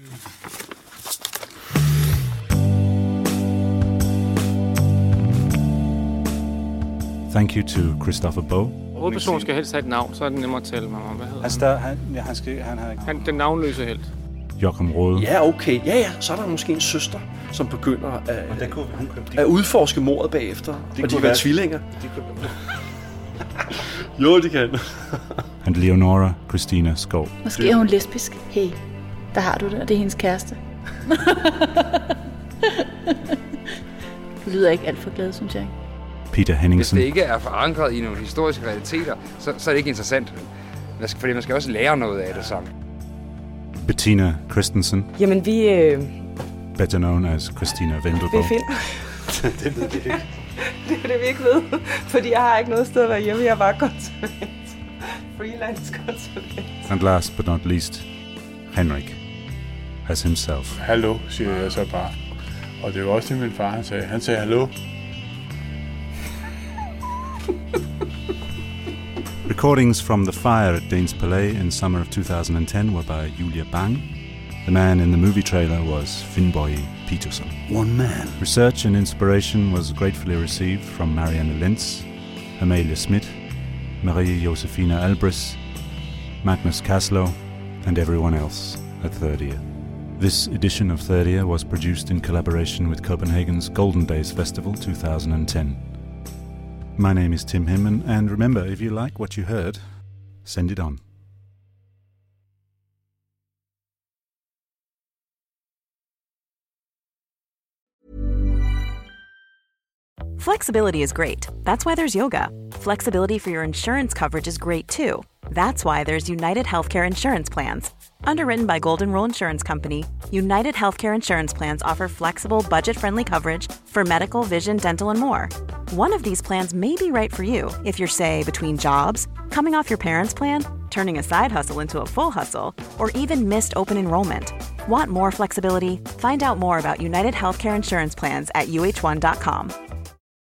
Thank you to Christopher Boe. Hovedpersonen skal helst have et navn, så er det nemmere at tale mig om. Hvad hedder Han, stør, han, ja, han, skal, han har ikke... han? Den navnløse helt. Joachim Rode. Ja, okay. Ja, ja. Så er der måske en søster, som begynder at, Og det kunne, hun, de, at udforske mordet bagefter. De og de kunne kan være være- tvillinger. de kunne, Jo, de kan. And Leonora Christina Skov. Måske er hun lesbisk. Hey, der har du det, og det er hendes kæreste. Du lyder ikke alt for glad, synes jeg ikke. Peter Hvis Henningsen. det ikke er forankret i nogle historiske realiteter, så, så er det ikke interessant. Man skal, fordi man skal også lære noget af det sammen. Bettina Christensen. Jamen, vi, øh, Better known as Christina vi Vendelbo. finder... det ved vi ikke. Det er det, vi ikke ved. Fordi jeg har ikke noget sted at være hjemme. Jeg er bare konsulent. Freelance konsulent. And last but not least, Henrik as himself. Hallo, siger jeg så bare. Og det var også det, min far han sagde. Han sagde hallo. Recordings from the fire at Danes Palais in summer of two thousand ten were by Julia Bang. The man in the movie trailer was Finnboy Peterson. One man. Research and inspiration was gratefully received from Marianne Lentz, Amalie Schmidt, Marie Josefina Albris, Magnus Kaslow, and everyone else at Thirdia. This edition of Thirdia was produced in collaboration with Copenhagen's Golden Days Festival two thousand ten. My name is Tim Hinman, and remember, if you like what you heard, send it on. Flexibility is great. That's why there's yoga. Flexibility for your insurance coverage is great too. That's why there's United Healthcare Insurance Plans. Underwritten by Golden Rule Insurance Company, United Healthcare Insurance Plans offer flexible, budget-friendly coverage for medical, vision, dental, and more. One of these plans may be right for you if you're, say, between jobs, coming off your parents' plan, turning a side hustle into a full hustle, or even missed open enrollment. Want more flexibility? Find out more about United Healthcare Insurance Plans at U H one dot com.